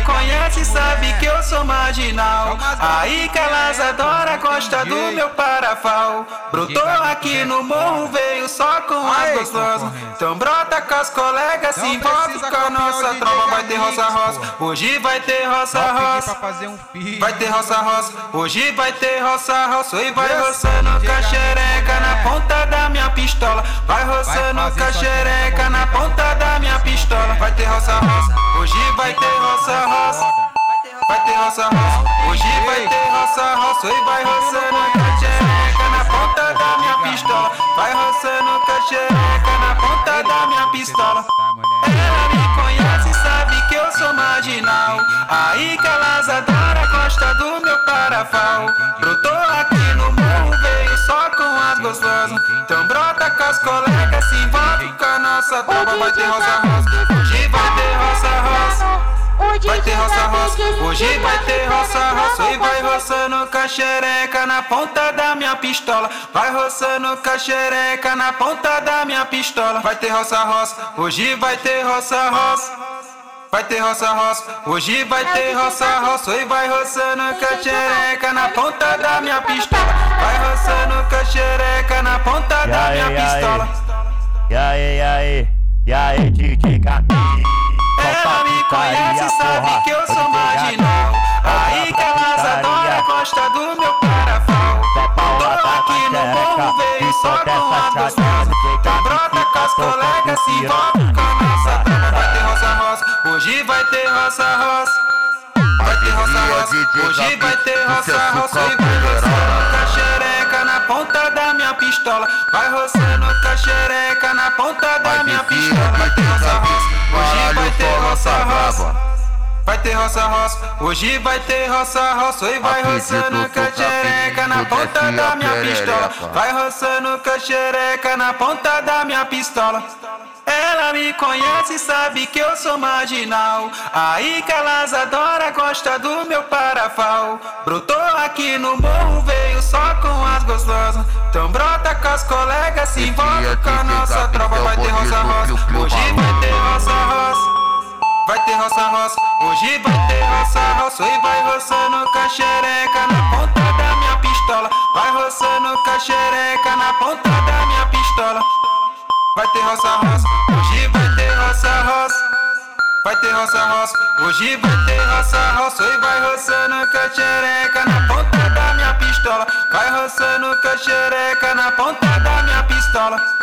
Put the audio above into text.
conhece sabe que eu sou marginal. Aí que elas adoram, gosta do meu parafal. Brotou aqui no morro, veio só com as gostosas. Então brota com as colegas, se envolve com a nossa tropa. Vai ter roça-roça, hoje vai ter roça-roça. Vai ter roça-roça, hoje vai ter roça-roça. E vai roçando com a xereca na ponta da minha pistola. Vai roçando com a xereca na ponta da minha pistola. Vai ter roça-roça, hoje vai ter roça-roça. Vai ter roça-roça, hoje vai ter roça-roça. E vai roçando com a xereca na ponta da minha pistola. Vai roçando com a xereca na ponta da minha pistola. Ela me conhece, sabe que eu sou marginal. Aí que elas adoram, gosta do meu parafal. Brotou aqui no morro, veio só com as gostosas. Então brota com as colegas, se envolve com a nossa tropa. Vai ter roça-roça, hoje vai ter roça-roça. Vai ter roça-roça, hoje vai ter roça-roça. E vai roçando com a xereca na ponta da minha pistola. Vai roçando com a xereca na ponta da minha pistola. Vai ter roça-roça, hoje vai ter roça-roça. Vai ter roça-roça, hoje vai ter roça-roça. E vai roçando com a xereca na ponta da minha pistola. Vai roçando com a xereca na ponta da minha pistola. E aí, DJ Gabi. Ela me conhece, sabe que eu sou marginal. Aí que elas adoram, gosta do meu parafal. Tô aqui no morro, veio só com as gostosas. Então brota com as colegas, se envolve com a nossa tropa. Vai ter roça-roça, hoje vai ter roça-roça. Vai ter roça-roça, hoje vai ter roça-roça. E vai roçando com a xereca na ponta da minha pistola. Vai roçando com a xereca na ponta da minha pistola. Vai ter roça-roça, hoje vai ter roça-roça. Vai ter roça-roça, hoje vai ter roça-roça. E vai roçando com a xereca na ponta da minha pistola. Vai roçando com a xereca na ponta da minha pistola. Ela me conhece, sabe que eu sou marginal. Aí que elas adoram, gosta do meu parafal. Brotou aqui no morro, veio só com as gostosas. Então brota com as colegas, se envolve com a nossa tropa. Vai ter roça-roça, hoje vai ter roça-roça. Vai ter roça-roça, hoje vai ter roça-roça. E vai roçando com a xereca na ponta da minha pistola. Vai roçando com a xereca na ponta da minha pistola. Vai ter roça-roça, hoje vai ter roça-roça. Vai ter roça-roça, hoje vai ter roça-roça. E vai roçando com a xereca na ponta da minha pistola. Vai roçando com a xereca na ponta da minha pistola.